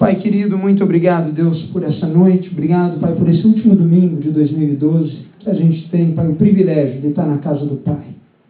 Pai querido, muito obrigado, Deus, por essa noite. Obrigado, Pai, por esse último domingo de 2012, que a gente tem, Pai, o privilégio de estar na casa do Pai.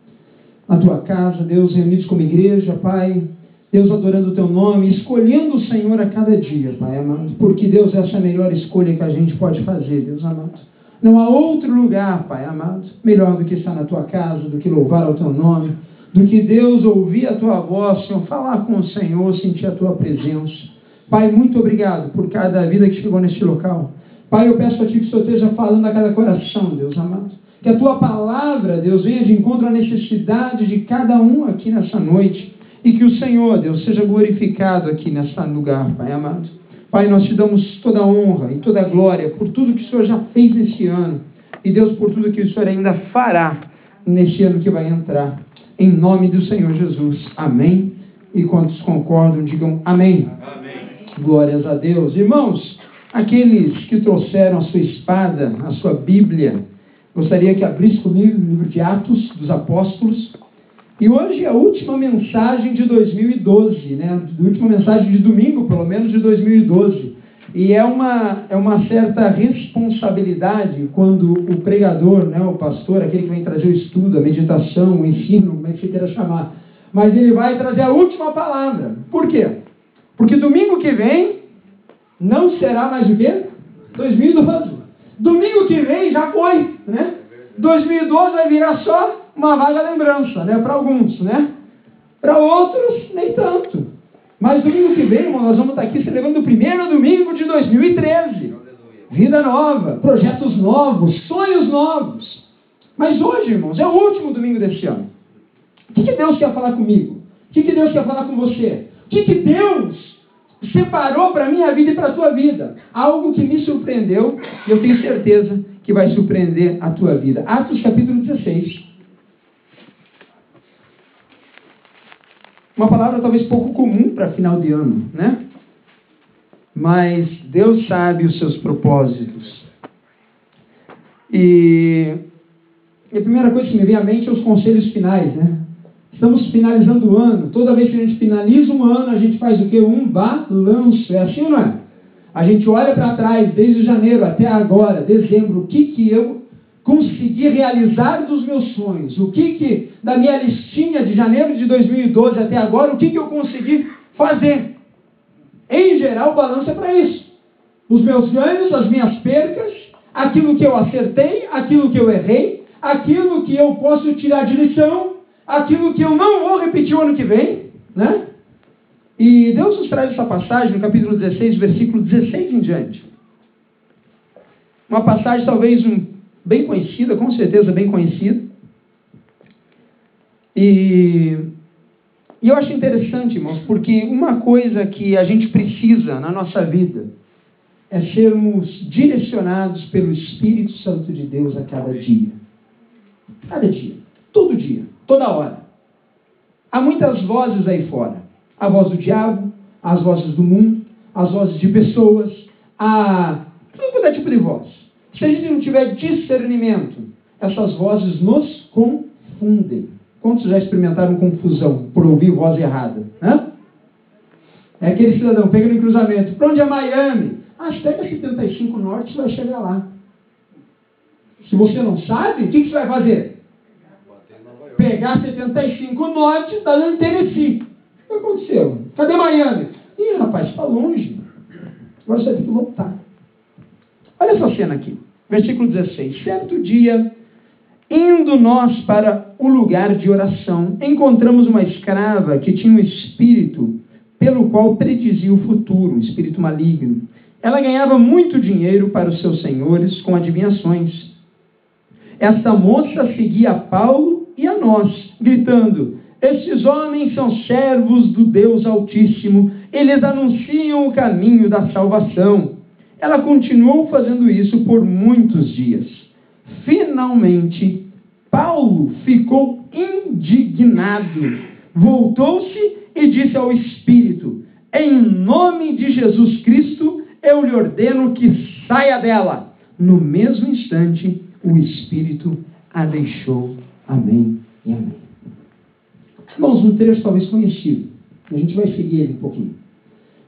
Na Tua casa, Deus, reunidos como igreja, Pai, Deus, adorando o Teu nome, escolhendo o Senhor a cada dia, Pai amado. Porque, Deus, essa é a melhor escolha que a gente pode fazer, Deus amado. Não há outro lugar, Pai amado, melhor do que estar na Tua casa, do que louvar o Teu nome, do que, Deus, ouvir a Tua voz, Senhor, falar com o Senhor, sentir a Tua presença. Pai, muito obrigado por cada vida que chegou neste local. Pai, eu peço a Ti que o Senhor esteja falando a cada coração, Deus amado. Que a Tua palavra, Deus, venha de encontro à necessidade de cada um aqui nessa noite. E que o Senhor, Deus, seja glorificado aqui nesse lugar, Pai amado. Pai, nós Te damos toda a honra e toda a glória por tudo que o Senhor já fez nesse ano. E, Deus, por tudo que o Senhor ainda fará nesse ano que vai entrar. Em nome do Senhor Jesus. Amém. E quantos concordam, digam amém. Amém. Glórias a Deus. Irmãos, aqueles que trouxeram a sua espada, a sua Bíblia, gostaria que abrisse comigo o livro de Atos dos Apóstolos. E hoje é a última mensagem de 2012, né? A última mensagem de domingo, pelo menos, de 2012. E é uma certa responsabilidade quando o pregador, né, o pastor, aquele que vem trazer o estudo, a meditação, o ensino, como é que você queira chamar, mas ele vai trazer a última palavra. Por quê? Porque domingo que vem não será mais o quê? 2012. Domingo que vem já foi, né? 2012 vai virar só uma vaga lembrança, né? Para alguns, né? Para outros, nem tanto. Mas domingo que vem, irmão, nós vamos estar aqui celebrando o primeiro domingo de 2013. Vida nova, projetos novos, sonhos novos. Mas hoje, irmãos, é o último domingo deste ano. O que Deus quer falar comigo? O que Deus quer falar com você? O que Deus separou para a minha vida e para a tua vida? Algo que me surpreendeu e eu tenho certeza que vai surpreender a tua vida. Atos capítulo 16. Uma palavra talvez pouco comum para final de ano, né? Mas Deus sabe os seus propósitos. E a primeira coisa que me vem à mente é os conselhos finais, né? Estamos finalizando o ano. Toda vez que a gente finaliza um ano, a gente faz o quê? Um balanço. É assim ou não é? A gente olha para trás, desde janeiro até agora, dezembro, o que eu consegui realizar dos meus sonhos? O que da minha listinha de janeiro de 2012 até agora, o que eu consegui fazer? Em geral, o balanço é para isso. Os meus ganhos, as minhas percas, aquilo que eu acertei, aquilo que eu errei, aquilo que eu posso tirar de lição, aquilo que eu não vou repetir o ano que vem, né? E Deus nos traz essa passagem no capítulo 16, versículo 16 em diante. Uma passagem talvez bem conhecida, com certeza bem conhecida. E eu acho interessante, irmãos, porque uma coisa que a gente precisa na nossa vida é sermos direcionados pelo Espírito Santo de Deus a cada dia. Cada dia, todo dia. Toda hora. Há muitas vozes aí fora. A voz do diabo, as vozes do mundo, as vozes de pessoas, todo tipo de voz. Se a gente não tiver discernimento, essas vozes nos confundem. Quantos já experimentaram confusão por ouvir voz errada? Hã? É aquele cidadão, pega no cruzamento. Para onde é Miami? Pega 75 Norte, você vai chegar lá. Se você não sabe, o que você vai fazer? Pegar 75 Norte, está no Tennessee. O que aconteceu? Cadê Miami? Ih, rapaz, está longe. Agora você vai ter que voltar. Olha essa cena aqui. Versículo 16. Certo dia, indo nós para o lugar de oração, encontramos uma escrava que tinha um espírito pelo qual predizia o futuro, um espírito maligno. Ela ganhava muito dinheiro para os seus senhores com adivinhações. Esta moça seguia a Paulo e a nós, gritando: estes homens são servos do Deus Altíssimo, eles anunciam o caminho da salvação. Ela continuou fazendo isso por muitos dias. Finalmente, Paulo ficou indignado, voltou-se e disse ao Espírito: em nome de Jesus Cristo, eu lhe ordeno que saia dela. No mesmo instante, o Espírito a deixou. Amém e amém. Irmãos, um trecho talvez conhecido. A gente vai seguir ele um pouquinho.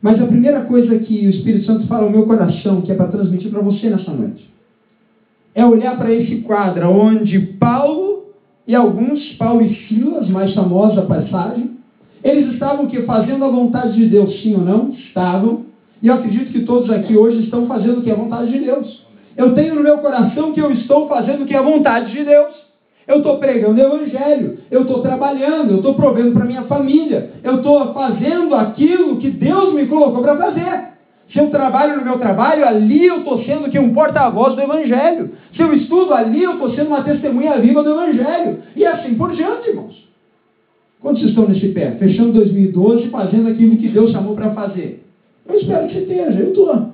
Mas a primeira coisa que o Espírito Santo fala ao meu coração, que é para transmitir para você nessa noite, é olhar para esse quadro onde Paulo e alguns, Paulo e Silas, mais famosa passagem, eles estavam fazendo a vontade de Deus, sim ou não? Estavam. E eu acredito que todos aqui hoje estão fazendo o que é a vontade de Deus. Eu tenho no meu coração que eu estou fazendo o que é a vontade de Deus. Eu estou pregando o Evangelho, eu estou trabalhando, eu estou provendo para minha família, eu estou fazendo aquilo que Deus me colocou para fazer. Se eu trabalho no meu trabalho, ali eu estou sendo um porta-voz do Evangelho. Se eu estudo, ali eu estou sendo uma testemunha viva do Evangelho. E assim por diante, irmãos. Quantos estão nesse pé? Fechando 2012, fazendo aquilo que Deus chamou para fazer. Eu espero que você esteja, eu estou.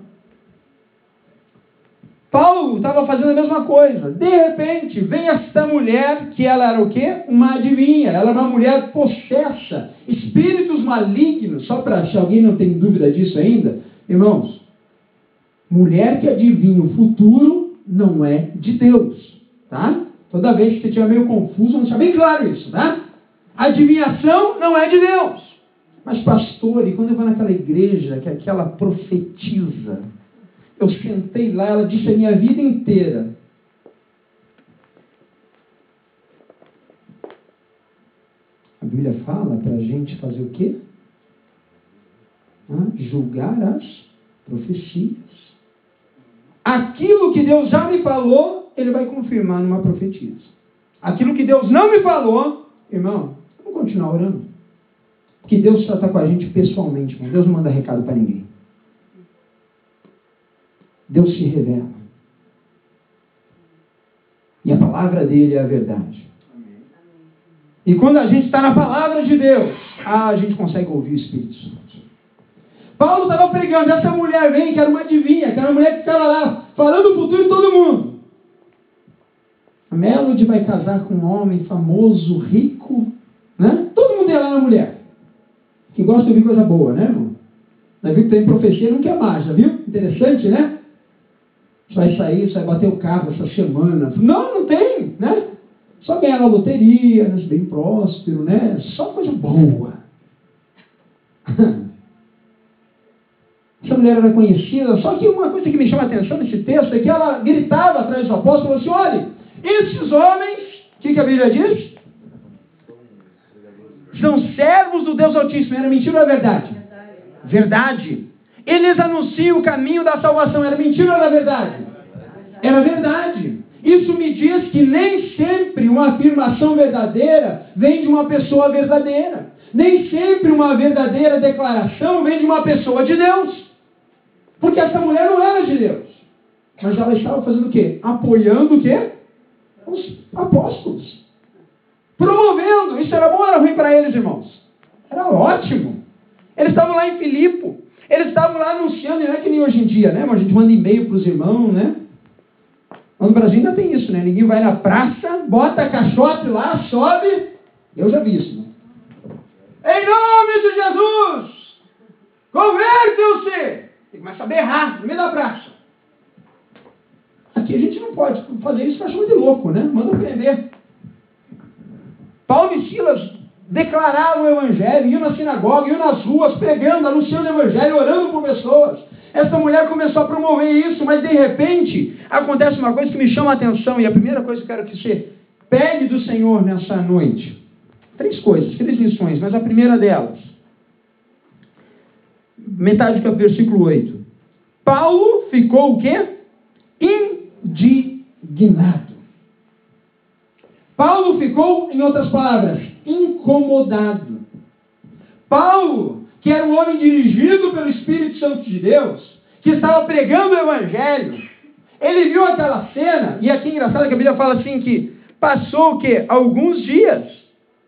Paulo estava fazendo a mesma coisa. De repente, vem esta mulher, que ela era o quê? Uma adivinha. Ela era uma mulher possessa. Espíritos malignos. Só para, se alguém não tem dúvida disso ainda, irmãos, mulher que adivinha o futuro não é de Deus. Tá? Toda vez que você estiver meio confuso, vamos deixar bem claro isso, tá? Adivinhação não é de Deus. Mas pastor, e quando eu vou naquela igreja que aquela profetiza, eu sentei lá, ela disse a minha vida inteira. A Bíblia fala para a gente fazer o quê? Julgar as profecias. Aquilo que Deus já me falou, Ele vai confirmar numa profecia. Aquilo que Deus não me falou, irmão, vamos continuar orando. Porque Deus trata com a gente pessoalmente, irmão. Deus não manda recado para ninguém. Deus se revela. E a palavra dele é a verdade. E quando a gente está na palavra de Deus, a gente consegue ouvir o Espírito Santo. Paulo estava pregando, essa mulher vem, que era uma adivinha, que era uma mulher que ficava lá, falando o futuro de todo mundo. A Melody vai casar com um homem famoso, rico, né? Todo mundo ia lá na mulher. Que gosta de ouvir coisa boa, né, irmão? Já viu que tem profecia e não quer mais, já viu? Interessante, né? Você vai sair, você vai bater o carro essa semana. Não tem, né? Só ganhar na loteria, né? Bem próspero, né? Só coisa boa. Essa mulher era conhecida, só que uma coisa que me chama a atenção nesse texto é que ela gritava atrás do apóstolo e falou assim, olha, esses homens, o que a Bíblia diz? São servos do Deus Altíssimo. Era mentira ou é verdade? Verdade. Eles anunciam o caminho da salvação. Era mentira ou era verdade? Era verdade. Isso me diz que nem sempre uma afirmação verdadeira vem de uma pessoa verdadeira. Nem sempre uma verdadeira declaração vem de uma pessoa de Deus. Porque essa mulher não era de Deus. Mas ela estava fazendo o quê? Apoiando o quê? Os apóstolos. Promovendo. Isso era bom ou era ruim para eles, irmãos? Era ótimo. Eles estavam lá em Filipe. Eles estavam lá anunciando, e não é que nem hoje em dia, né? Mas a gente manda e-mail para os irmãos, né? Mas no Brasil ainda tem isso, né? Ninguém vai na praça, bota a caixote lá, sobe. Eu já vi isso, né? Em nome de Jesus! Convertam-se! E começa a berrar no meio da praça. Aqui a gente não pode fazer isso, faz chama de louco, né? Manda prender. Paulo e Silas declararam o Evangelho, iam na sinagoga, iam nas ruas, pregando, anunciando o Evangelho, orando por pessoas. Essa mulher começou a promover isso, mas de repente acontece uma coisa que me chama a atenção, e a primeira coisa que eu quero que você pegue do Senhor nessa noite. 3 coisas, 3 lições, mas a primeira delas, metade do versículo 8. Paulo ficou o quê? Indignado. Paulo ficou, em outras palavras, incomodado. Paulo, que era um homem dirigido pelo Espírito Santo de Deus, que estava pregando o Evangelho, ele viu aquela cena, e aqui é engraçado que a Bíblia fala assim que passou o quê? Alguns dias.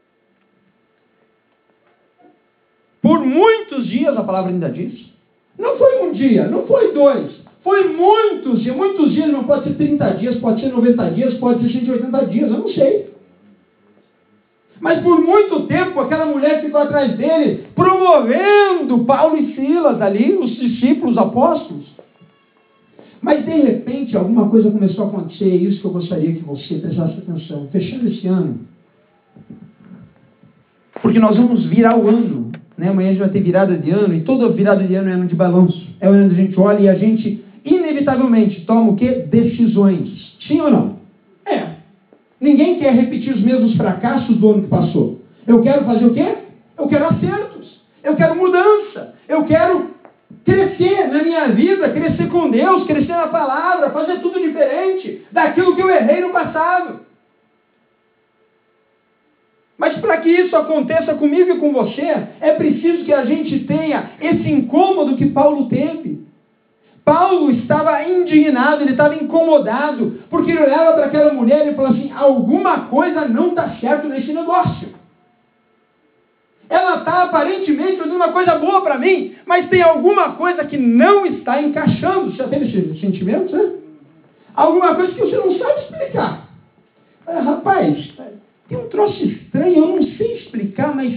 Por muitos dias, a palavra ainda diz. Não foi um dia, não foi 2. Foi muitos dias, não pode ser 30 dias, pode ser 90 dias, pode ser 180 dias, eu não sei. Mas por muito tempo, aquela mulher ficou atrás dele, promovendo Paulo e Silas ali, os discípulos, os apóstolos. Mas de repente, alguma coisa começou a acontecer, e isso que eu gostaria que você prestasse atenção. Fechando esse ano, porque nós vamos virar o ano né? Amanhã a gente vai ter virada de ano, e toda virada de ano é ano de balanço. É o ano onde a gente olha e a gente, inevitavelmente, toma o quê? Decisões. Sim ou não? É. Ninguém quer repetir os mesmos fracassos do ano que passou. Eu quero fazer o quê? Eu quero acertos. Eu quero mudança. Eu quero crescer na minha vida, crescer com Deus, crescer na palavra, fazer tudo diferente daquilo que eu errei no passado. Mas para que isso aconteça comigo e com você, é preciso que a gente tenha esse incômodo que Paulo teve. Paulo estava indignado, ele estava incomodado, porque ele olhava para aquela mulher e falava assim, alguma coisa não está certo nesse negócio. Ela está aparentemente fazendo uma coisa boa para mim, mas tem alguma coisa que não está encaixando. Você já teve esse sentimento, né? Alguma coisa que você não sabe explicar. Rapaz, tem um troço estranho, eu não sei explicar, mas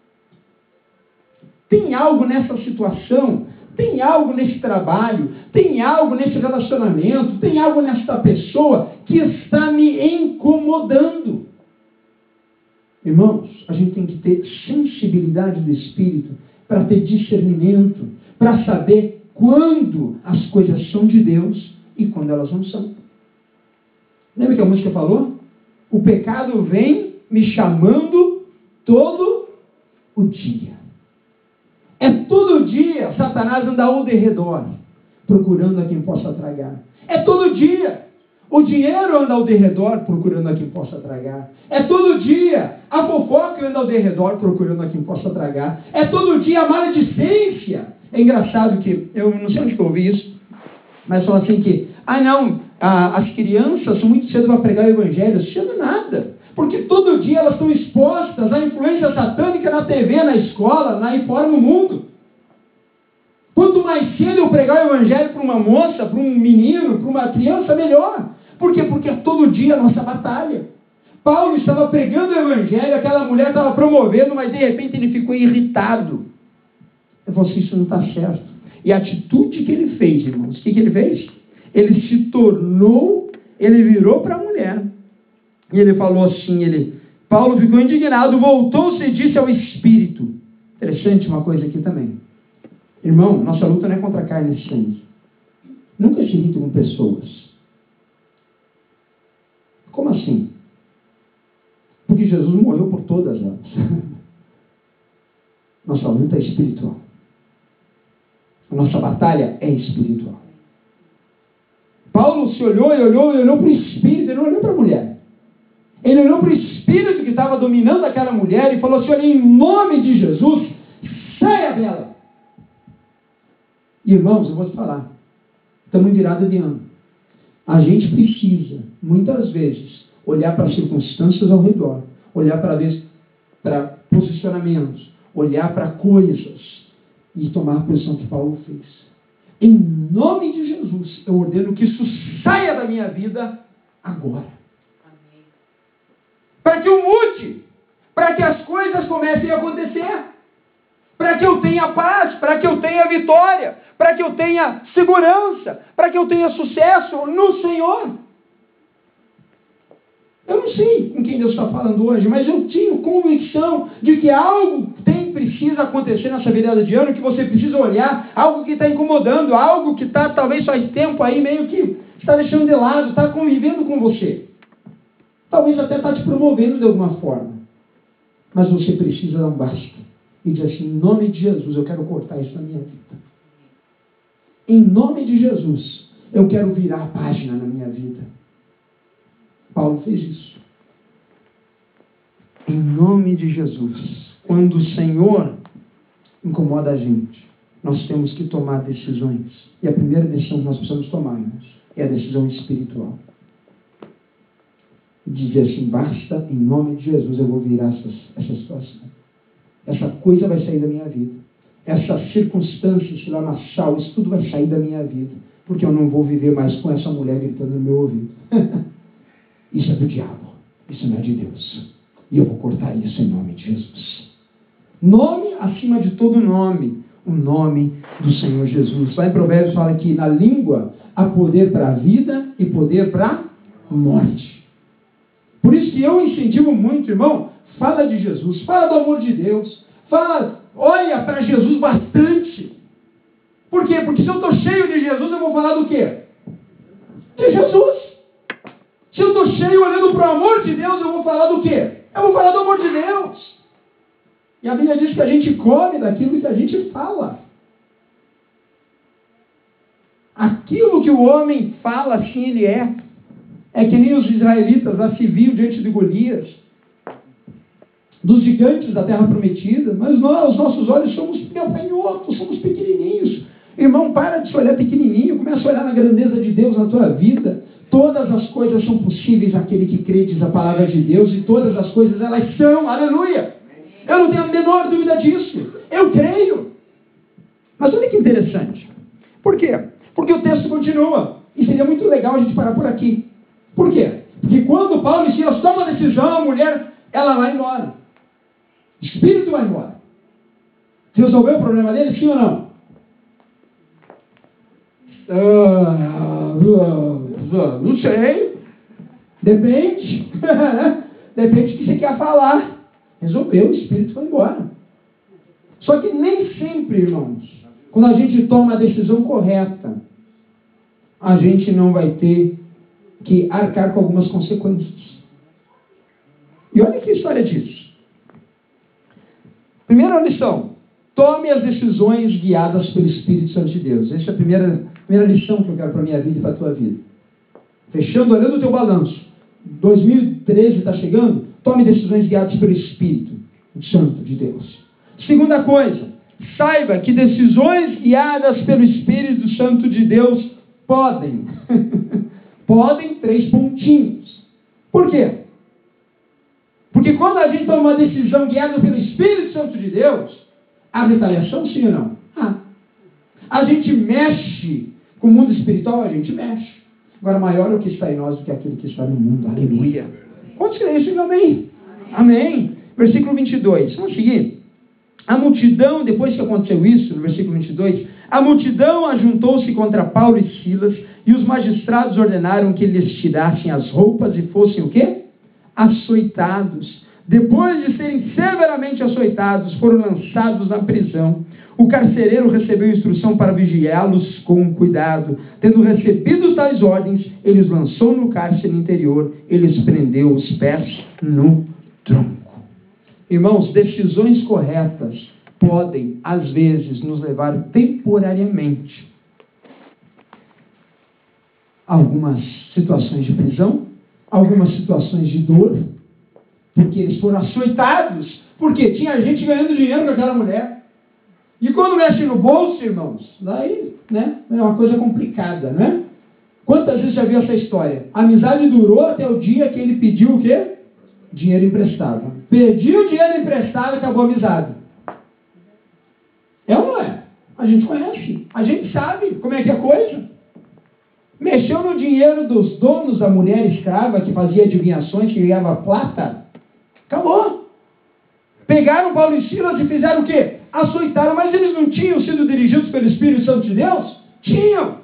tem algo nessa situação, tem algo nesse trabalho, tem algo nesse relacionamento, tem algo nesta pessoa que está me incomodando. Irmãos, a gente tem que ter sensibilidade do Espírito para ter discernimento, para saber quando as coisas são de Deus e quando elas não são. Lembra que a música falou? O pecado vem me chamando todo o dia. É todo dia Satanás anda ao derredor, procurando a quem possa tragar. É todo dia. O dinheiro anda ao derredor, procurando a quem possa tragar. É todo dia a fofoca anda ao derredor, procurando a quem possa tragar. É todo dia a maledicência. É engraçado que, eu não sei onde que eu ouvi isso, mas falam assim que, as crianças são muito cedo para pregar o evangelho. Cedo nada. Porque todo dia elas estão expostas à influência satânica na TV, na escola, aí fora no mundo. Quanto mais cedo eu pregar o evangelho para uma moça, para um menino, para uma criança, melhor. Por quê? Porque é todo dia a nossa batalha. Paulo estava pregando o evangelho, aquela mulher estava promovendo, mas de repente ele ficou irritado. Ele falou assim, isso não está certo. E a atitude que ele fez, irmãos, o que ele fez? Ele se tornou, ele virou para a mulher. E ele falou assim, Paulo ficou indignado, voltou-se e disse ao Espírito. Interessante uma coisa aqui também. Irmão, nossa luta não é contra carne e sangue. Nunca se irrita com pessoas. Como assim? Porque Jesus morreu por todas elas. Nossa luta é espiritual. A nossa batalha é espiritual. Paulo se olhou e olhou para o Espírito, ele não olhou para a mulher. Ele olhou para o Espírito que estava dominando aquela mulher e falou assim, olha, em nome de Jesus, saia dela. Irmãos, eu vou te falar, estamos em virada de ano. A gente precisa, muitas vezes, olhar para as circunstâncias ao redor, olhar para posicionamentos, olhar para coisas e tomar a posição que Paulo fez. Em nome de Jesus, eu ordeno que isso saia da minha vida agora. Amém. Para que eu mude, para que as coisas comecem a acontecer. Para que eu tenha paz, para que eu tenha vitória, para que eu tenha segurança, para que eu tenha sucesso no Senhor. Eu não sei com quem Deus está falando hoje, mas eu tenho convicção de que algo precisa acontecer nessa virada de ano, que você precisa olhar, algo que está incomodando, algo que está talvez faz tempo aí meio que está deixando de lado, está convivendo com você. Talvez até está te promovendo de alguma forma. Mas você precisa dar um basta. E diz assim, em nome de Jesus, eu quero cortar isso na minha vida. Em nome de Jesus, eu quero virar a página na minha vida. Paulo fez isso. Em nome de Jesus. Quando o Senhor incomoda a gente, nós temos que tomar decisões. E a primeira decisão que nós precisamos tomar, irmãos, é a decisão espiritual. Dizer assim, basta, em nome de Jesus, eu vou virar essa situação. Essa coisa vai sair da minha vida. Essas circunstâncias, esse lamaçal, isso tudo vai sair da minha vida. Porque eu não vou viver mais com essa mulher gritando no meu ouvido. Isso é do diabo. Isso não é de Deus. E eu vou cortar isso em nome de Jesus. Nome acima de todo nome. O nome do Senhor Jesus. Lá em Provérbios fala que na língua há poder para a vida e poder para a morte. Por isso que eu incentivo muito, irmão, fala de Jesus, fala do amor de Deus, fala olha para Jesus bastante. Por quê? Porque se eu estou cheio de Jesus, eu vou falar do quê? De Jesus. Se eu estou cheio olhando para o amor de Deus, eu vou falar do quê? Eu vou falar do amor de Deus. E a Bíblia diz que a gente come daquilo que a gente fala. Aquilo que o homem fala, assim ele é. É que nem os israelitas lá se viam diante de Golias, dos gigantes da terra prometida. Mas nós, os nossos olhos somos gafanhotos, somos pequenininhos. Irmão, para de se olhar pequenininho, começa a olhar na grandeza de Deus na tua vida. Todas as coisas são possíveis àquele que crê, diz a palavra de Deus, e todas as coisas elas são, aleluia. Eu não tenho a menor dúvida disso, eu creio. Mas olha que interessante. Por quê? Porque o texto continua, e seria muito legal a gente parar por aqui. Por quê? Porque quando Paulo e Silas tomam a decisão, a mulher, ela vai embora. O espírito vai embora. Resolveu o problema dele, sim ou não? Não sei. Depende. Depende do que você quer falar. Resolveu, o espírito foi embora. Só que nem sempre, irmãos, quando a gente toma a decisão correta, a gente não vai ter que arcar com algumas consequências. E olha que história disso. Primeira lição: tome as decisões guiadas pelo Espírito Santo de Deus. Essa é a primeira lição que eu quero para a minha vida e para a tua vida. Fechando, olhando o teu balanço. 2013 está chegando, tome decisões guiadas pelo Espírito Santo de Deus. Segunda coisa, saiba que decisões guiadas pelo Espírito Santo de Deus podem, 3 pontinhos. Por quê? Porque quando a gente toma uma decisão guiada pelo Espírito Santo de Deus, há retaliação, sim ou não? A gente mexe com o mundo espiritual, a gente mexe. Agora, maior é o que está em nós do que aquele que está no mundo. Aleluia. Quantos creem isso? Amém. Amém. Versículo 22. Vamos seguir. A multidão, depois que aconteceu isso, no versículo 22, a multidão ajuntou-se contra Paulo e Silas, e os magistrados ordenaram que lhes tirassem as roupas e fossem o quê? Açoitados. Depois de serem severamente açoitados, foram lançados na prisão. O carcereiro recebeu instrução para vigiá-los com cuidado. Tendo recebido tais ordens, ele os lançou no cárcere interior, ele os prendeu os pés no tronco. Irmãos, decisões corretas podem, às vezes, nos levar temporariamente a algumas situações de prisão, algumas situações de dor, porque eles foram açoitados, porque tinha gente ganhando dinheiro com aquela mulher. E quando mexe no bolso, irmãos, daí, né, é uma coisa complicada, né? Quantas vezes já viu essa história? A amizade durou até o dia que ele pediu o quê? Dinheiro emprestado. Pediu dinheiro emprestado, acabou a amizade. É ou não é? A gente conhece, a gente sabe como é que é a coisa. Mexeu no dinheiro dos donos da mulher escrava, que fazia adivinhações, que ganhava plata. Acabou. Pegaram Paulo e Silas e fizeram o quê? Açoitaram, mas eles não tinham sido dirigidos pelo Espírito Santo de Deus? Tinham.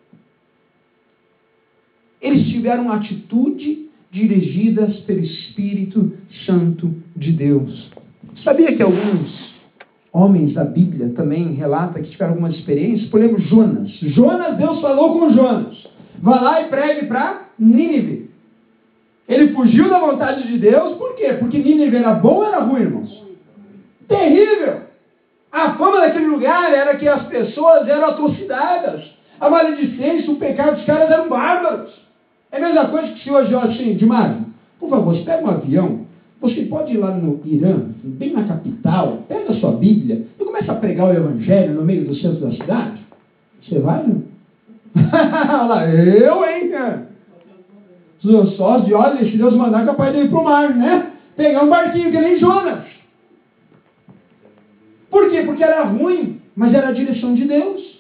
Eles tiveram uma atitude dirigidas pelo Espírito Santo de Deus. Sabia que alguns homens da Bíblia também relatam que tiveram algumas experiências? Por exemplo, Jonas. Deus falou com Jonas. Vá lá e pregue para Nínive. Ele fugiu da vontade de Deus, por quê? Porque Nínive era bom ou era ruim, irmãos? Terrível! A fama daquele lugar era que as pessoas eram atrocidades. A maledicência, o pecado dos caras eram bárbaros. É a mesma coisa que se hoje eu assim, Dimário, por favor, você pega um avião, você pode ir lá no Irã, bem na capital, pega a sua Bíblia e começa a pregar o Evangelho no meio do centro da cidade. Você vai, não? Olha lá, eu, hein? Os sócios, olha, se Deus mandar, capaz de ir para o mar, né? Pegar um barquinho, que nem Jonas. Por quê? Porque era ruim, mas era a direção de Deus.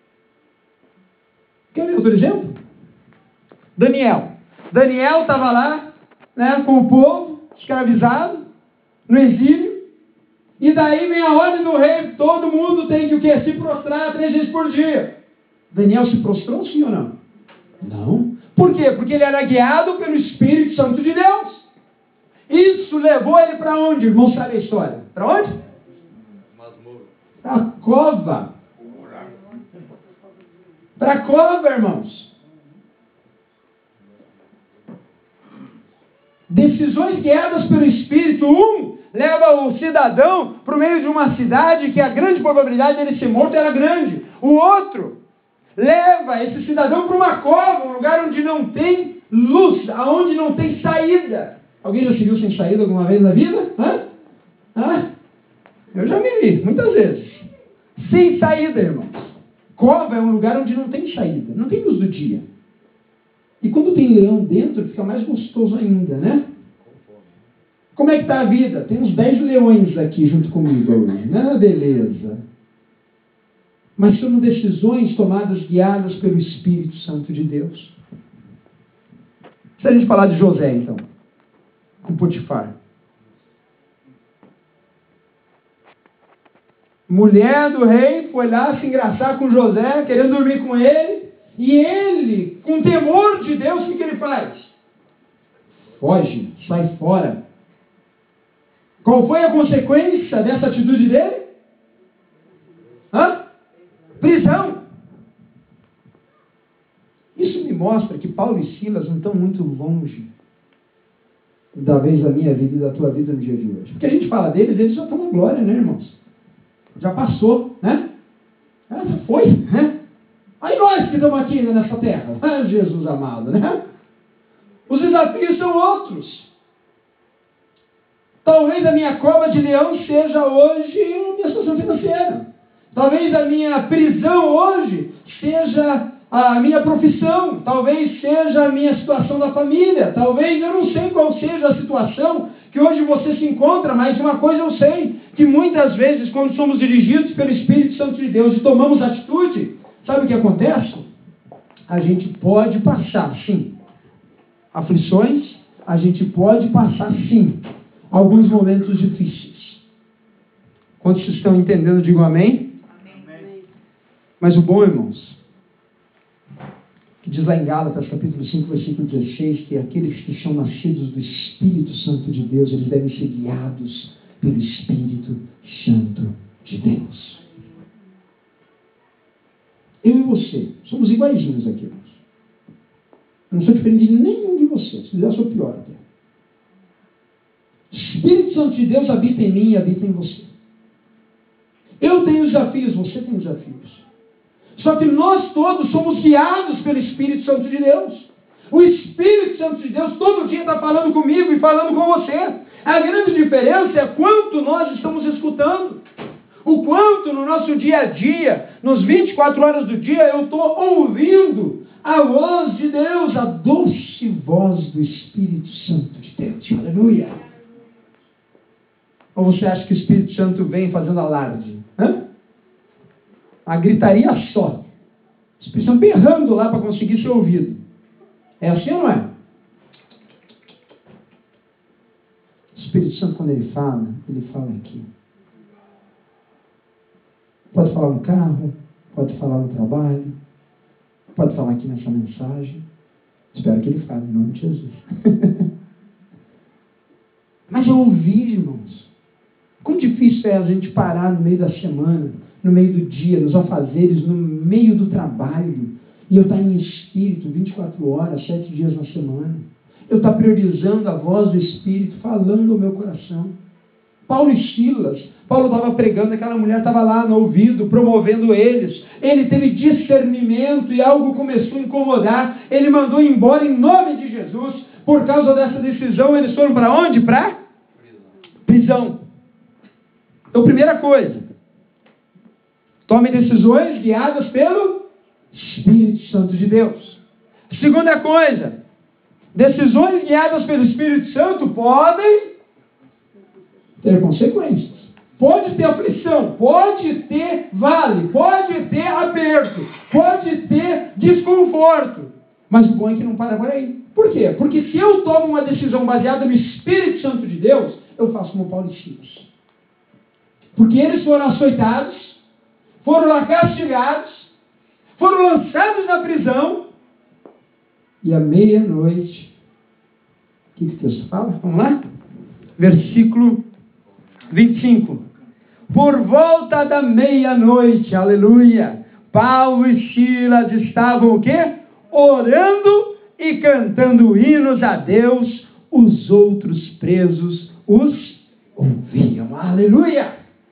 Quer ver outro exemplo? Daniel estava lá, né, com o povo, escravizado, no exílio, e daí vem a ordem do rei, todo mundo tem que o quê? Se prostrar 3 vezes por dia. Daniel se prostrou, sim ou não? Não. Por quê? Porque ele era guiado pelo Espírito Santo de Deus. Isso levou ele para onde? Irmão, sabe a história? Para onde? Para a cova. Para a cova, irmãos. Decisões guiadas pelo Espírito. Leva o cidadão para o meio de uma cidade que a grande probabilidade dele ser morto era grande. O outro leva esse cidadão para uma cova, um lugar onde não tem luz, aonde não tem saída. Alguém já se viu sem saída alguma vez na vida? Eu já me vi, muitas vezes. Sem saída, irmãos. Cova é um lugar onde não tem saída, não tem luz do dia. E quando tem leão dentro, fica mais gostoso ainda, né? Como é que está a vida? Tem uns 10 leões aqui junto comigo hoje, né? Beleza. Mas são decisões tomadas guiadas pelo Espírito Santo de Deus. Se a gente falar de José, então, com Potifar. Mulher do rei foi lá se engraçar com José, querendo dormir com ele. E ele, com temor de Deus, o que ele faz? Foge, sai fora. Qual foi a consequência dessa atitude dele? Prisão. Isso me mostra que Paulo e Silas não estão muito longe da vez da minha vida e da tua vida no dia de hoje. Porque a gente fala deles, eles já estão na glória, né, irmãos? Já passou, né? Já foi, né? Aí nós que estamos aqui nessa terra, Jesus amado, né? Os desafios são outros. Talvez a minha cova de leão seja hoje a minha situação financeira. Talvez a minha prisão hoje seja a minha profissão. Talvez seja a minha situação da família. Talvez, eu não sei qual seja a situação que hoje você se encontra, mas uma coisa eu sei, que muitas vezes quando somos dirigidos pelo Espírito Santo de Deus e tomamos atitude, sabe o que acontece? A gente pode passar, sim, aflições, a gente pode passar, sim, alguns momentos difíceis. Quantos estão entendendo, digam amém? Amém. Mas o bom, irmãos, que diz lá em Gálatas, capítulo 5, versículo 16, que aqueles que são nascidos do Espírito Santo de Deus, eles devem ser guiados pelo Espírito Santo de Deus. Eu e você, somos iguaizinhos aqui, irmãos. Eu não sou diferente de nenhum de vocês, eu sou pior até. O Espírito Santo de Deus habita em mim e habita em você. Eu tenho desafios, você tem desafios. Só que nós todos somos guiados pelo Espírito Santo de Deus. O Espírito Santo de Deus todo dia está falando comigo e falando com você. A grande diferença é quanto nós estamos escutando. O quanto no nosso dia a dia, nos 24 horas do dia, eu estou ouvindo a voz de Deus, a doce voz do Espírito Santo de Deus. Aleluia! Ou você acha que o Espírito Santo vem fazendo alarde? A gritaria só. Os Espíritos estão berrando lá para conseguir ser ouvido. É assim ou não é? O Espírito Santo, quando ele fala aqui. Pode falar no carro, pode falar no trabalho, pode falar aqui nessa mensagem. Espero que ele fale, em nome de Jesus. Mas eu ouvi, irmãos. Quão difícil é a gente parar no meio da semana, no meio do dia, nos afazeres, no meio do trabalho, e eu estar em espírito 24 horas, 7 dias na semana. Eu estar priorizando a voz do Espírito, falando ao meu coração. Paulo e Silas, Paulo estava pregando, aquela mulher estava lá no ouvido, promovendo eles. Ele teve discernimento e algo começou a incomodar. Ele mandou embora em nome de Jesus. Por causa dessa decisão, eles foram para onde? Para prisão. Então, primeira coisa, tome decisões guiadas pelo Espírito Santo de Deus. Segunda coisa, decisões guiadas pelo Espírito Santo podem ter consequências. Pode ter aflição, pode ter vale, pode ter aperto, pode ter desconforto. Mas o bom é que não para por aí. Por quê? Porque se eu tomo uma decisão baseada no Espírito Santo de Deus, eu faço como Paulo e Silas. Porque eles foram açoitados, foram lá castigados, foram lançados na prisão, e à meia-noite, o que o texto fala? Vamos lá? Versículo 25. por volta da meia-noite, aleluia, Paulo e Silas estavam o quê? Orando e cantando hinos a Deus, os outros presos os ouviam, aleluia.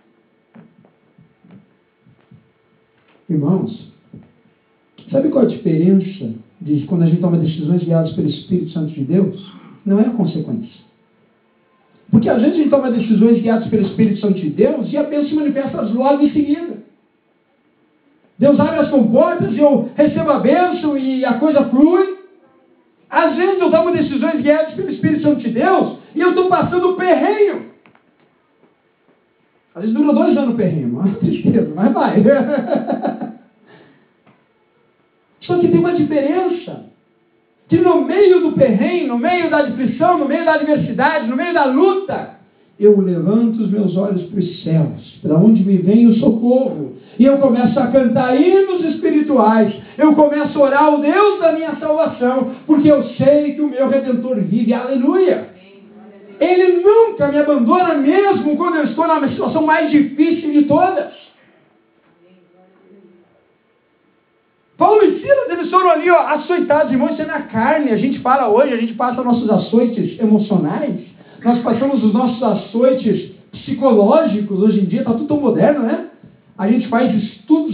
Irmãos, sabe qual a diferença de quando a gente toma decisões guiadas pelo Espírito Santo de Deus? Não é a consequência. Porque às vezes a gente toma decisões guiadas pelo Espírito Santo de Deus e a bênção se manifesta logo em seguida. Deus abre as comportas e eu recebo a bênção e a coisa flui. Às vezes eu tomo decisões guiadas pelo Espírito Santo de Deus e eu estou passando o perrenho. Às vezes dura 2 anos o perrenho, uma tristeza, mas vai. Só que tem uma diferença. Que no meio do perrengue, no meio da aflição, no meio da adversidade, no meio da luta, eu levanto os meus olhos para os céus, para onde me vem o socorro, e eu começo a cantar hinos espirituais, eu começo a orar ao Deus da minha salvação, porque eu sei que o meu Redentor vive, aleluia. Ele nunca me abandona, mesmo quando eu estou na situação mais difícil de todas. Paulo e Silas, eles foram ali, açoitados, irmãos, isso é na carne. A gente fala hoje, a gente passa nossos açoites emocionais, nós passamos os nossos açoites psicológicos, hoje em dia está tudo tão moderno, né? A gente faz estudos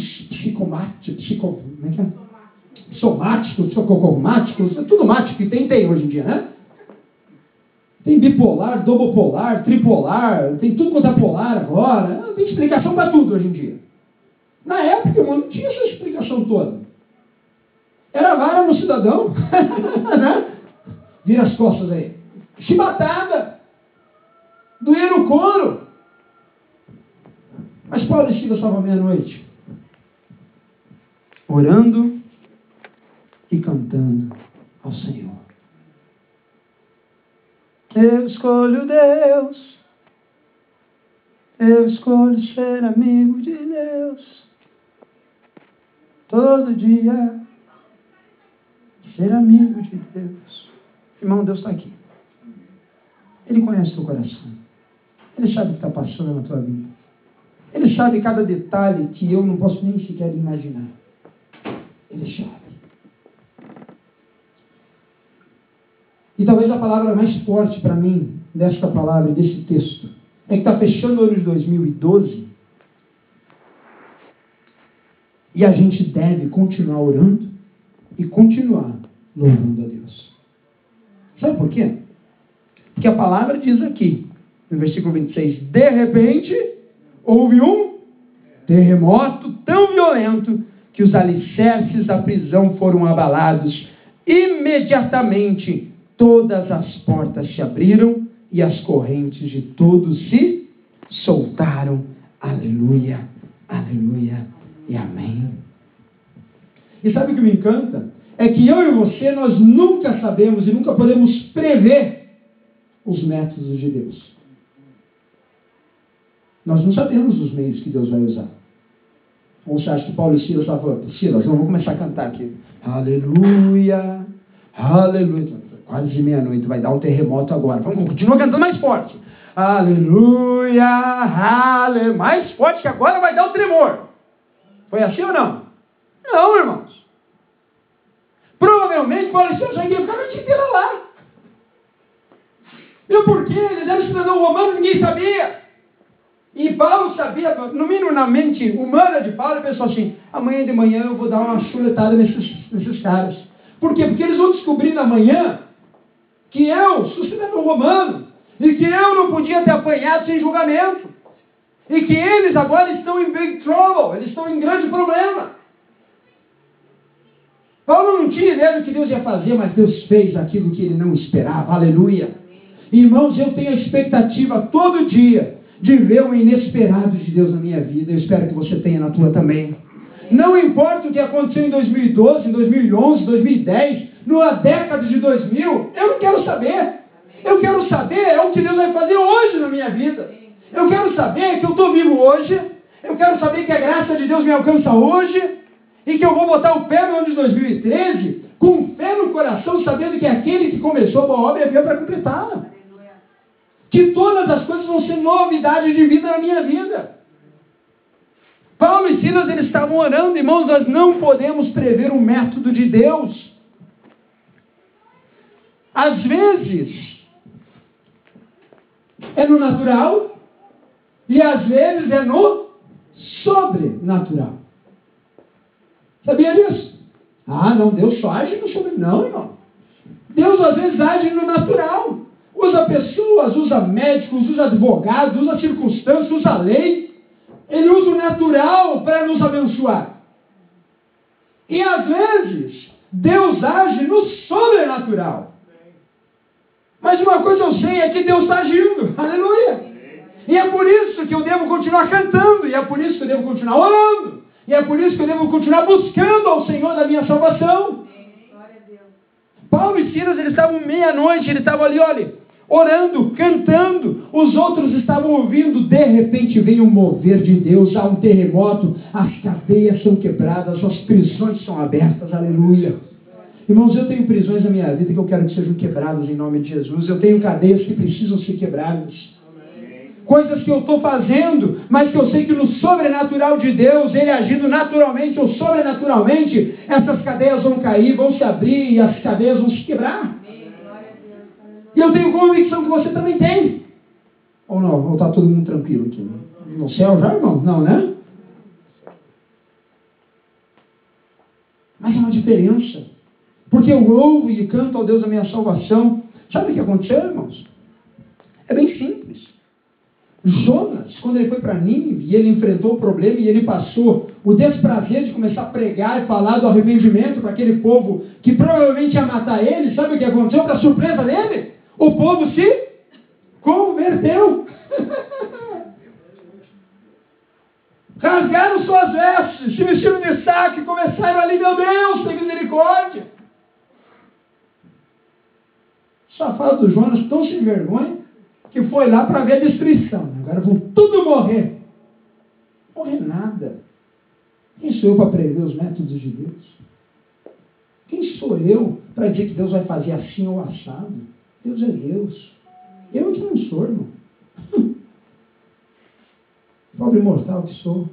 somáticos, psicocomáticos, tudo mático que tem hoje em dia, né? Tem bipolar, dobopolar, tripolar, tem tudo quanto é polar agora, tem explicação para tudo hoje em dia. Na época, irmão, não tinha essa explicação toda. Era vara no cidadão, né? Vira as costas aí. Chibatada. Doía no couro. Mas Paulo e Silas estavam à meia-noite, orando e cantando ao Senhor. Eu escolho Deus. Eu escolho ser amigo de Deus. Todo dia. Ser amigo de Deus. Irmão, Deus está aqui. Ele conhece o teu coração. Ele sabe o que está passando na tua vida. Ele sabe cada detalhe que eu não posso nem sequer imaginar. Ele sabe. E talvez a palavra mais forte para mim, desta palavra e desse texto, é que está fechando o ano de 2012 e a gente deve continuar orando e continuar louvando a Deus. Sabe por quê? Porque a palavra diz aqui, no versículo 26, de repente, houve um terremoto tão violento que os alicerces da prisão foram abalados. Imediatamente, todas as portas se abriram e as correntes de todos se soltaram. Aleluia, aleluia e amém. E sabe o que me encanta? É que eu e você, nós nunca sabemos e nunca podemos prever os métodos de Deus. Nós não sabemos os meios que Deus vai usar. Ou você acha que Paulo e Silas estavam falando, Silas, vamos começar a cantar aqui. Aleluia, aleluia. Quase meia-noite, vai dar um terremoto agora. Vamos continuar cantando mais forte. Aleluia, aleluia. Mais forte que agora vai dar um tremor. Foi assim ou não? Não, irmãos. Provavelmente Paulo e Silas já iam ficar a noite inteira lá. E por quê? Eles eram cidadão romano, ninguém sabia. E Paulo sabia, no mínimo na mente humana de Paulo, ele pensou assim, amanhã de manhã eu vou dar uma chuletada nesses caras. Por quê? Porque eles vão descobrir na manhã que eu sou cidadão romano e que eu não podia ter apanhado sem julgamento. E que eles agora estão em big trouble, eles estão em grande problema. Paulo não tinha ideia do que Deus ia fazer, mas Deus fez aquilo que ele não esperava. Aleluia. Irmãos, eu tenho a expectativa todo dia de ver o inesperado de Deus na minha vida. Eu espero que você tenha na tua também. Não importa o que aconteceu em 2012, em 2011, 2010, na década de 2000, eu não quero saber. Eu quero saber o que Deus vai fazer hoje na minha vida. Eu quero saber que eu estou vivo hoje. Eu quero saber que a graça de Deus me alcança hoje. E que eu vou botar o pé no ano de 2013 com fé no coração, sabendo que aquele que começou a boa obra veio para completá-la. Que todas as coisas vão ser novidade de vida na minha vida. Paulo e Silas, eles estavam orando, irmãos, nós não podemos prever o método de Deus. Às vezes, é no natural, e às vezes é no sobrenatural. Sabia disso? Ah, não, Deus só age no sobrenatural. Não, irmão. Deus às vezes age no natural. Usa pessoas, usa médicos, usa advogados, usa circunstâncias, usa lei. Ele usa o natural para nos abençoar. E às vezes, Deus age no sobrenatural. Mas uma coisa eu sei, é que Deus está agindo. Aleluia! E é por isso que eu devo continuar cantando. E é por isso que eu devo continuar orando. E é por isso que eu devo continuar buscando ao Senhor da minha salvação. Paulo e Silas, eles estavam meia-noite, eles estavam ali, olha, orando, cantando. Os outros estavam ouvindo. De repente vem um mover de Deus, há um terremoto, as cadeias são quebradas, as prisões são abertas. Aleluia! Irmãos, eu tenho prisões na minha vida que eu quero que sejam quebradas em nome de Jesus. Eu tenho cadeias que precisam ser quebradas. Coisas que eu estou fazendo, mas que eu sei que no sobrenatural de Deus, Ele agindo naturalmente ou sobrenaturalmente, essas cadeias vão cair, vão se abrir e as cadeias vão se quebrar. E eu tenho convicção que você também tem. Ou não? Ou está todo mundo tranquilo aqui? No céu já, irmão? Não, né? Mas é uma diferença. Porque eu louvo e canto ao Deus da minha salvação. Sabe o que aconteceu, irmãos? É bem simples. Jonas, quando ele foi para Nínive, e ele enfrentou o problema, e ele passou o desprazer de começar a pregar e falar do arrependimento para aquele povo que provavelmente ia matar ele, sabe o que aconteceu? Para surpresa dele, o povo se converteu. Rasgaram suas vestes, se vestiram de saco e começaram ali, meu Deus, tem misericórdia. Safado do Jonas, tão sem vergonha, que foi lá para ver a destruição. Agora vão tudo morrer. Morrer nada. Quem sou eu para prever os métodos de Deus? Quem sou eu para dizer que Deus vai fazer assim ou assado? Deus é Deus. Eu que não sou, irmão. Pobre mortal que sou.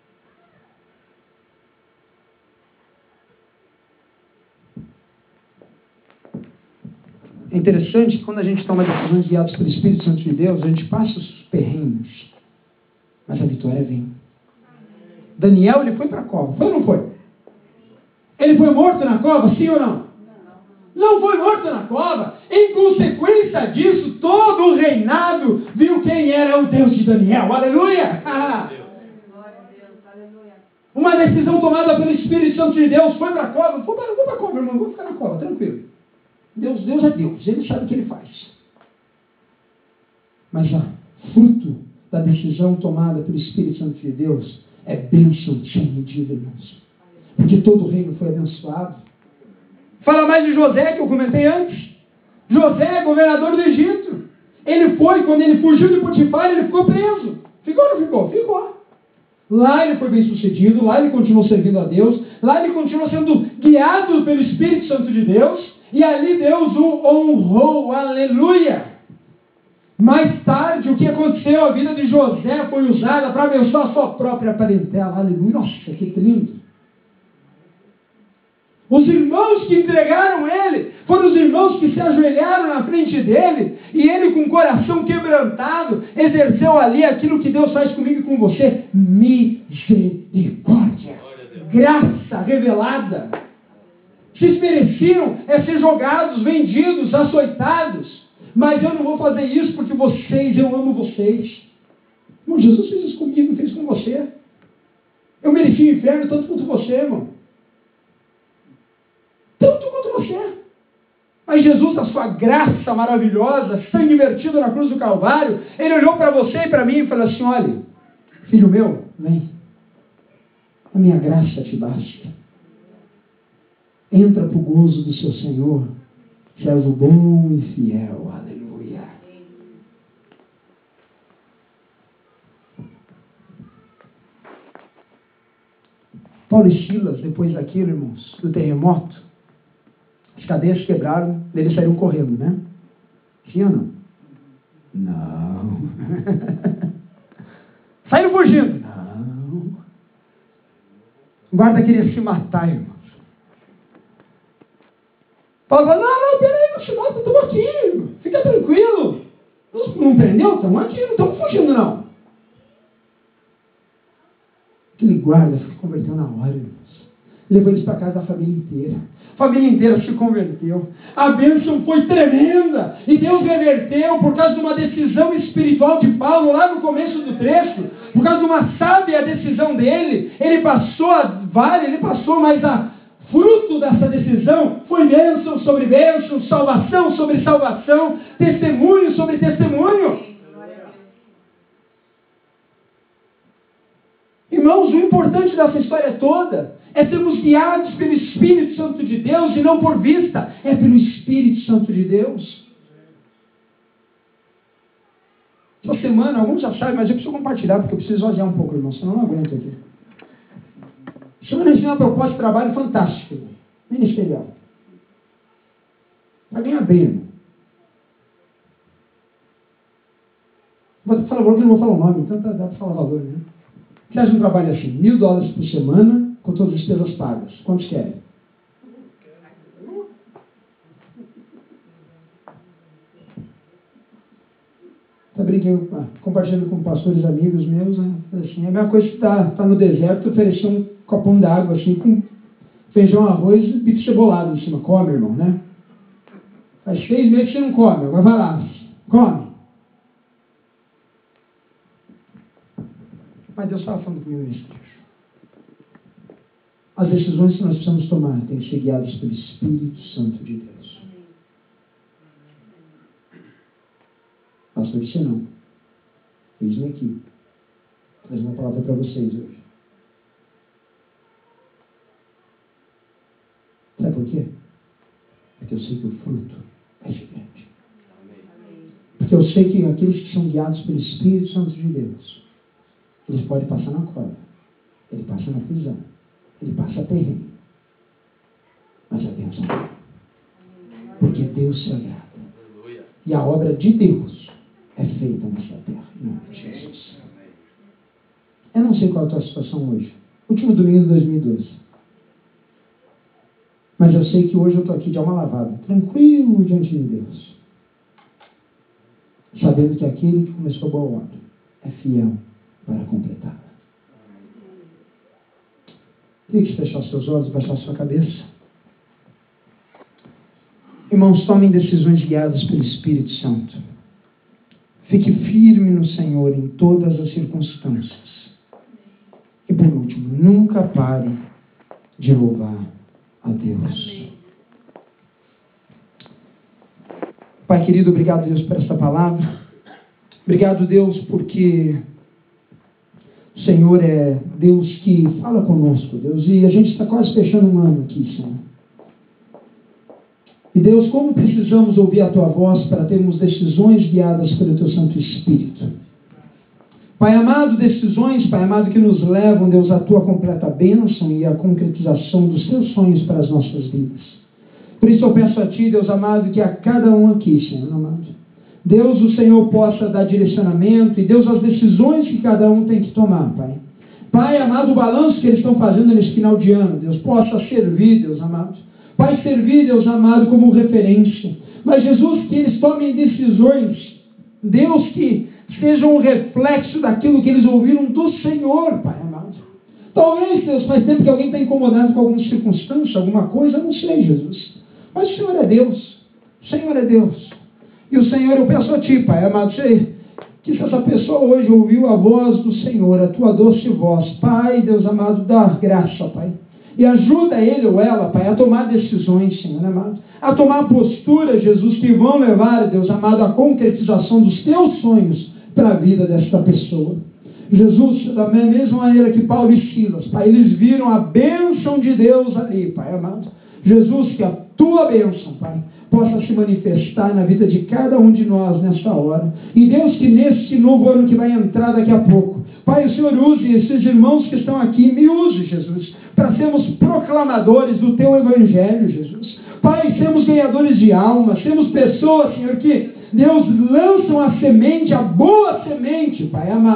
É interessante que quando a gente toma decisões guiadas pelo Espírito Santo de Deus, a gente passa os perrengues, mas a vitória vem. Daniel, ele foi para a cova, foi ou não foi? Ele foi morto na cova, sim ou não? Não foi morto na cova. Em consequência disso, todo o reinado viu quem era o Deus de Daniel. Aleluia! Uma decisão tomada pelo Espírito Santo de Deus, foi para a cova. Vou para a cova, irmão, vou ficar na cova, tranquilo. Deus é Deus, Ele sabe o que Ele faz. Mas fruto da decisão tomada pelo Espírito Santo de Deus é bênção sem medida, irmãos. Porque todo o reino foi abençoado. Fala mais de José, que eu comentei antes. José, governador do Egito. Ele foi, quando ele fugiu de Potifar, ele ficou preso. Ficou ou não ficou? Ficou. Lá ele foi bem sucedido, lá ele continuou servindo a Deus, lá ele continuou sendo guiado pelo Espírito Santo de Deus. E ali Deus o honrou, aleluia! Mais tarde, o que aconteceu? A vida de José foi usada para abençoar a sua própria parentela, aleluia! Nossa, que lindo! Os irmãos que entregaram ele, foram os irmãos que se ajoelharam na frente dele, e ele com o coração quebrantado, exerceu ali aquilo que Deus faz comigo e com você, misericórdia, graça revelada. Vocês mereciam ser jogados, vendidos, açoitados. Mas eu não vou fazer isso porque eu amo vocês. Irmão, Jesus fez isso comigo, fez com você. Eu mereci o inferno tanto quanto você, irmão. Tanto quanto você. Mas Jesus, a sua graça maravilhosa, sangue vertido na cruz do Calvário, Ele olhou para você e para mim e falou assim, olha, filho meu, vem. A minha graça te basta. Entra para o gozo do seu Senhor, servo bom e fiel, aleluia. Paulo e Silas, depois daquilo, irmãos, do terremoto, as cadeias quebraram, eles saíram correndo, né? Sim ou não? Não. Saíram fugindo? Não. O guarda queria se matar, irmãos. Paulo falou, não, peraí, não se mata, estamos aqui, fica tranquilo. Não prendeu? Estamos aqui, não estamos fugindo, não. Aquele guarda se converteu na hora, irmãos. Levou eles para casa da família inteira. A família inteira se converteu. A bênção foi tremenda. E Deus reverteu por causa de uma decisão espiritual de Paulo, lá no começo do trecho. Por causa de uma sábia decisão dele. Ele passou a vale, ele passou, mas a fruto dessa decisão foi bênção sobre bênção, salvação sobre salvação, testemunho sobre testemunho. Irmãos, o importante dessa história toda é sermos guiados pelo Espírito Santo de Deus e não por vista, é pelo Espírito Santo de Deus. Essa semana, alguns já sabem, mas eu preciso compartilhar, porque eu preciso esvaziar um pouco, irmão, senão eu não aguento aqui. Essa semana eu recebi uma proposta de trabalho fantástica, ministerial. Para ganhar bem, irmão. Vou falar valor, que eu não vou falar o nome, então dá para falar valor, né? Você acha um trabalho assim, $1.000 por semana, com todas as despesas pagas? Quantos querem? Está brincando, compartilhando com pastores amigos meus, né? Assim, é a mesma coisa que está no deserto, oferecer um copão d'água assim, com feijão, arroz e bife cebolado em cima. Come, irmão, né? Faz 6 meses que você não come, agora vai lá, come. Mas Deus estava falando comigo nesse trecho. As decisões que nós precisamos tomar têm que ser guiadas pelo Espírito Santo de Deus. Pastor disse não. Eis-me aqui. Trazendo uma palavra para vocês hoje. Sabe por quê? Porque eu sei que o fruto é gigante. Porque eu sei que aqueles que são guiados pelo Espírito Santo de Deus, eles podem passar na cova, ele passa na prisão, ele passa perrengue, mas a bênção é. Porque Deus se agrada. E a obra de Deus é feita nessa terra, em nome de Jesus. Eu não sei qual é a tua situação hoje. Último domingo de 2012. Mas eu sei que hoje eu estou aqui de alma lavada, tranquilo diante de Deus. Sabendo que aquele que começou a boa obra é fiel para completá-la. Queria que fechar seus olhos e baixar sua cabeça. Irmãos, tomem decisões guiadas pelo Espírito Santo. Fique firme no Senhor em todas as circunstâncias. E por último, nunca pare de louvar a Deus. Pai querido, obrigado, Deus, por esta palavra. Obrigado, Deus, porque o Senhor é Deus que fala conosco, Deus, e a gente está quase fechando um ano aqui, Senhor. E Deus, como precisamos ouvir a Tua voz para termos decisões guiadas pelo Teu Santo Espírito. Pai amado, decisões, Pai amado, que nos levam, Deus, à Tua completa bênção e à concretização dos Teus sonhos para as nossas vidas. Por isso eu peço a Ti, Deus amado, que a cada um aqui, Senhor amado, Deus, o Senhor possa dar direcionamento e Deus, as decisões que cada um tem que tomar, Pai. Pai amado, o balanço que eles estão fazendo nesse final de ano, Deus, possa servir, Deus amado. Pai, servir, Deus amado, como referência. Mas, Jesus, que eles tomem decisões, Deus, que sejam um reflexo daquilo que eles ouviram do Senhor, Pai amado. Talvez, Deus, faz tempo que alguém está incomodado com alguma circunstância, alguma coisa, eu não sei, Jesus. Mas o Senhor é Deus. O Senhor é Deus. E o Senhor, eu peço a Ti, Pai amado, que se essa pessoa hoje ouviu a voz do Senhor, a Tua doce voz, Pai, Deus amado, dá graça, Pai. E ajuda ele ou ela, Pai, a tomar decisões, Senhor amado. A tomar postura, Jesus, que vão levar, Deus amado, à concretização dos Teus sonhos para a vida desta pessoa. Jesus, da mesma maneira que Paulo e Silas, Pai, eles viram a bênção de Deus ali, Pai amado. Jesus, que a Tua bênção, Pai, possa se manifestar na vida de cada um de nós nesta hora. E Deus, que nesse novo ano que vai entrar daqui a pouco, Pai, o Senhor use esses irmãos que estão aqui, me use, Jesus, para sermos proclamadores do Teu Evangelho, Jesus. Pai, sermos ganhadores de almas, sermos pessoas, Senhor, que Deus lançam a semente, a boa semente, Pai amado,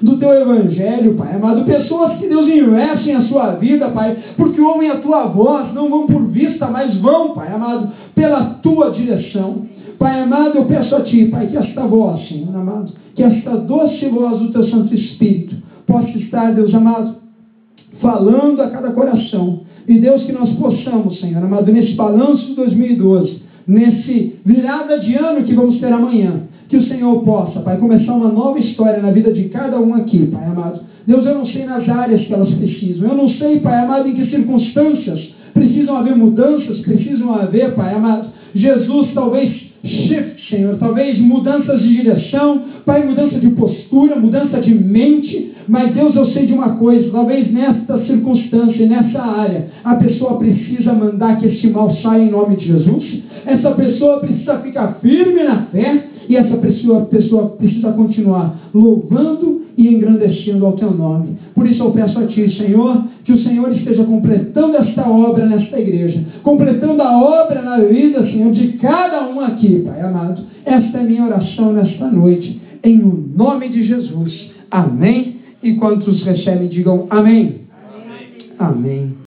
do Teu Evangelho, Pai amado. Pessoas que, Deus, investem a sua vida, Pai, porque ouvem a Tua voz, não vão por vista, mas vão, Pai amado, pela Tua direção. Pai amado, eu peço a Ti, Pai, que esta voz, Senhor amado, que esta doce voz do Teu Santo Espírito possa estar, Deus amado, falando a cada coração. E Deus, que nós possamos, Senhor amado, nesse balanço de 2012, nesse virada de ano que vamos ter amanhã, que o Senhor possa, Pai, começar uma nova história na vida de cada um aqui, Pai amado. Deus, eu não sei nas áreas que elas precisam, eu não sei, Pai amado, em que circunstâncias precisam haver mudanças, precisam haver, Pai amado, Jesus, talvez shift, Senhor, talvez mudanças de direção, Pai, mudança de postura, mudança de mente, mas Deus, eu sei de uma coisa, talvez nesta circunstância, nessa área, a pessoa precisa mandar que este mal saia em nome de Jesus, essa pessoa precisa ficar firme na fé, e essa pessoa precisa continuar louvando e engrandecendo ao Teu nome. Por isso eu peço a Ti, Senhor, que o Senhor esteja completando esta obra nesta igreja, completando a obra na vida, Senhor, de cada um aqui, Pai amado. Esta é minha oração nesta noite, em nome de Jesus. Amém. E quantos recebem, digam amém. Amém. Amém.